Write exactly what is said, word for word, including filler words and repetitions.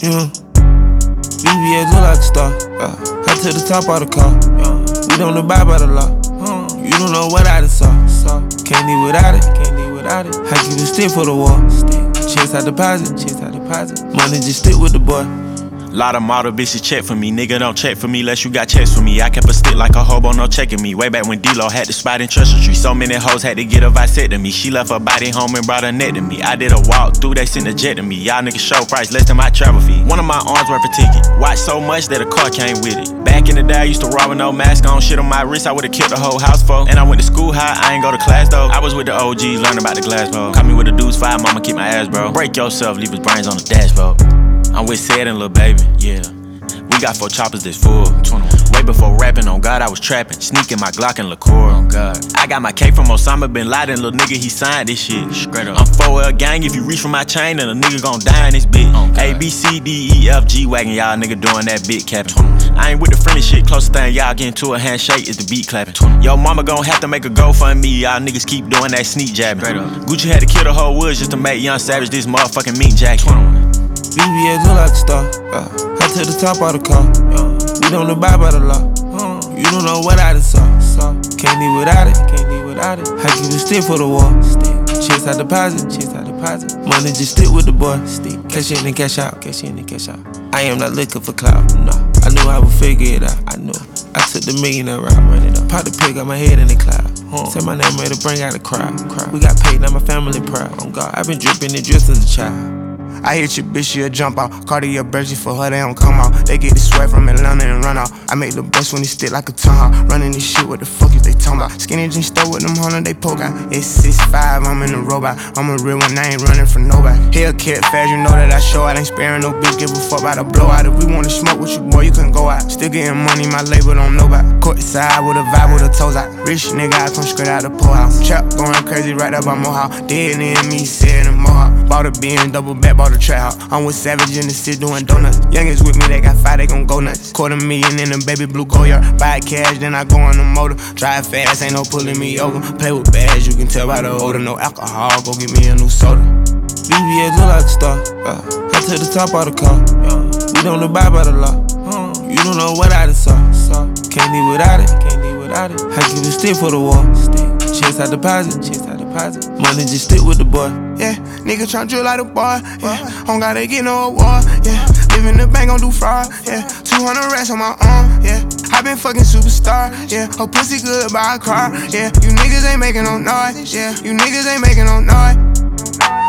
Yeah. B B S look like a star. Uh, I took the top out the car. Uh, we don't abide by the law. Uh, you don't know what I done saw. saw. Can't live without it. Can't live without it. I keep a stick for the wall. Chase out deposit. Chase out deposit. Money just stick with the boy. Lot of model bitches check for me, nigga don't check for me unless you got checks for me. I kept a stick like a hobo, no checking me. Way back when D-Lo had the spot in Treasure Tree. So many hoes had to get a vasectomy. She left her body home and brought her neck to me. I did a walk through, they sent a jet to me. Y'all niggas show price less than my travel fee. One of my arms worth a ticket. Watch so much that a car came with it. Back in the day I used to rob with no mask on. Shit on my wrist I would've killed the whole house for. And I went to school high, I ain't go to class though. I was with the O Gs, learning about the glass pole. Caught me with a dude's fire, mama keep my ass bro. Break yourself, leave his brains on the dashboard. I'm with Sid and Lil Baby, yeah. We got four choppers that's full. Way before rapping, on God, I was trapping. Sneaking my Glock and liqueur, on God. I got my cake from Osama Bin Laden, little nigga, he signed this shit. Straight up. I'm four L gang, if you reach for my chain, then a nigga gon' die in this bitch. A, B, C, D, E, F, G wagon, y'all nigga doing that big capping. I ain't with the friendly shit, closest thing y'all getting to a handshake is the beat clapping. Yo, mama gon' have to make a GoFundMe, y'all niggas keep doing that sneak jabbing. Gucci had to kill the whole woods just to make Young Savage this motherfucking meat jacket. B B S look like a star. Uh, I took the top out the car. Uh, we don't abide by the law. Uh, you don't know what I done saw. saw. Can't live without it. Can't live without it. I keep a stick for the wall. Stick. Chase out deposit. Chase out deposit. Money just stick with the boy. Stick. Cash in and cash out. Cash in and cash out. I am not looking for clout. No. I knew I would figure it out. I knew. I took the millionaire route. Run it up. Pop the pig, got my head in the cloud. Uh, Said my name ready to bring out the crowd. crowd. We got paid, now my family proud. On God, I've been dripping and dressed as a child. I hit your bitch, she'll jump out. Cartier Bergy for her, they don't come out. They get the sweat from Atlanta and run out. I make the best when they stick like a tongue out. Running this shit, what the fuck is they talking about? Skinny jeans stole with them hundred, they poke out. It's six five, I'm in the robot. I'm a real one, I ain't running from nobody. Hellcat fast, you know that I show out. Ain't sparing no bitch, give a fuck about a blowout. If we wanna smoke with you, boy, you couldn't go out. Still getting money, my label don't know about. Court side with a vibe with a toes out. Rich nigga, I come straight out the poor house. Trap going crazy right up by Mohawk. Dead in me, said in Mohawk. Bought a bin, double back, bought a trap house. I'm with Savage in the city doing donuts. Youngins with me, they got five, they gon' go nuts. Quarter million in a baby blue Goyard. Buy cash, then I go on the motor. Drive fast, ain't no pulling me over. Play with bags, you can tell by the odor. No alcohol, go get me a new soda. B B S look like a star. Uh, I took the top out the car. Uh, we don't abide by the law. Uh, you don't know what I done saw. saw. Can't live without it. Can't live without it. I keep a stick for the wall. Stick. Chase out deposit. Chase out deposit. Money just stick with the boy. Yeah, nigga tryna drill like a boy. Yeah, don't gotta get no award. Yeah, live in the bank, gon' do fraud. Yeah, two hundred racks on my arm. Yeah, I been fucking superstar. Yeah, her pussy good, buy a car. Yeah, you niggas ain't making no noise. Yeah, you niggas ain't making no noise.